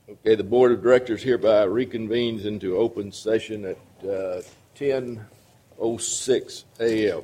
Okay, the Board of Directors hereby reconvenes into open session at 10:06 a.m.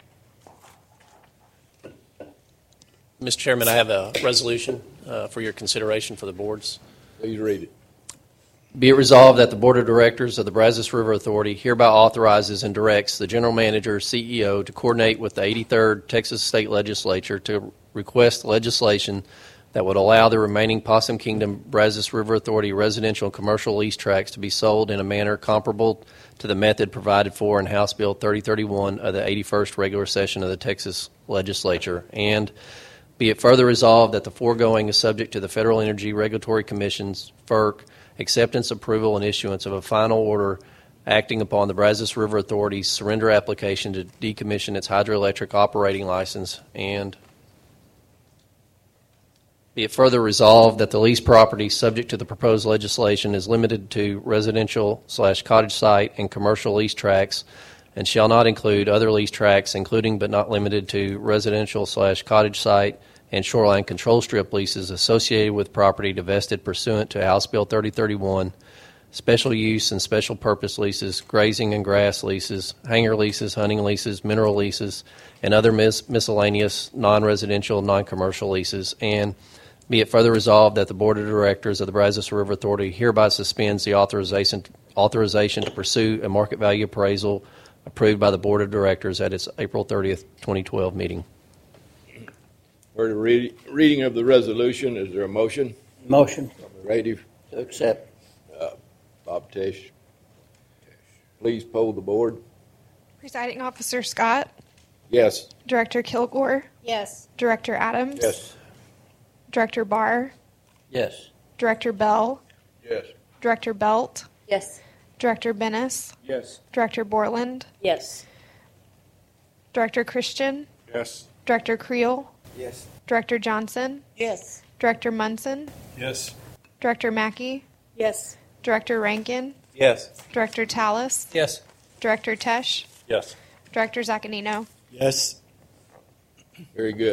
Mr. Chairman, I have a resolution for your consideration for the boards. Please read it. Be it resolved that the Board of Directors of the Brazos River Authority hereby authorizes and directs the General Manager, CEO, to coordinate with the 83rd Texas State Legislature to request legislation that would allow the remaining Possum Kingdom Brazos River Authority residential and commercial lease tracts to be sold in a manner comparable to the method provided for in House Bill 3031 of the 81st regular session of the Texas Legislature. And be it further resolved that the foregoing is subject to the Federal Energy Regulatory Commission's, FERC, acceptance, approval, and issuance of a final order acting upon the Brazos River Authority's surrender application to decommission its hydroelectric operating license. And be it further resolved that the leased property subject to the proposed legislation is limited to residential/cottage site and commercial lease tracts and shall not include other lease tracts, including but not limited to residential/cottage site and shoreline control strip leases associated with property divested pursuant to House Bill 3031, special use and special purpose leases, grazing and grass leases, hangar leases, hunting leases, mineral leases, and other miscellaneous non-residential, non-commercial leases. And be it further resolved that the Board of Directors of the Brazos River Authority hereby suspends the authorization to pursue a market value appraisal approved by the Board of Directors at its April 30th, 2012 meeting. For the reading of the resolution, is there a motion? Motion Ready? to accept. Bob Tisch. Please poll the board. Presiding Officer Scott, Yes. Director Kilgore, Yes. Director Adams, Yes. Director Barr, Yes. Director Bell, Yes. Director Belt, Yes. Director Bennis, Yes. Director Borland, Yes. Director Christian, Yes. Director Creel, Yes. Director Johnson, Yes. Director Munson, Yes. Director Mackey, Yes. Director Rankin, Yes. Director Tallis, Yes. Director Tesh, Yes. Director Zaccanino. Yes. Very good.